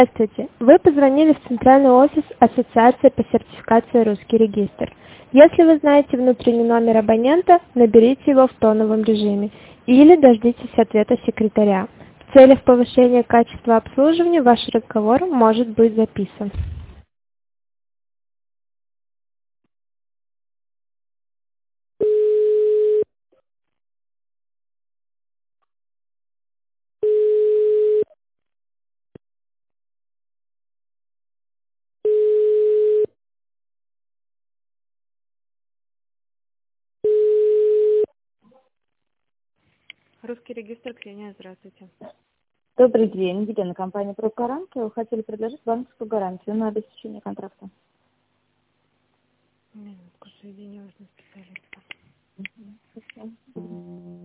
Здравствуйте. Вы позвонили в центральный офис Ассоциации по сертификации «Русский регистр». Если вы знаете внутренний номер абонента, наберите его в тоновом режиме или дождитесь ответа секретаря. В целях повышения качества обслуживания ваш разговор может быть записан. Русский регистр, Ксения, здравствуйте. Добрый день, Елена, компания «Профгарант». Вы хотели предложить банковскую гарантию на обеспечение контракта. Минутку, соединю вас на специалиста.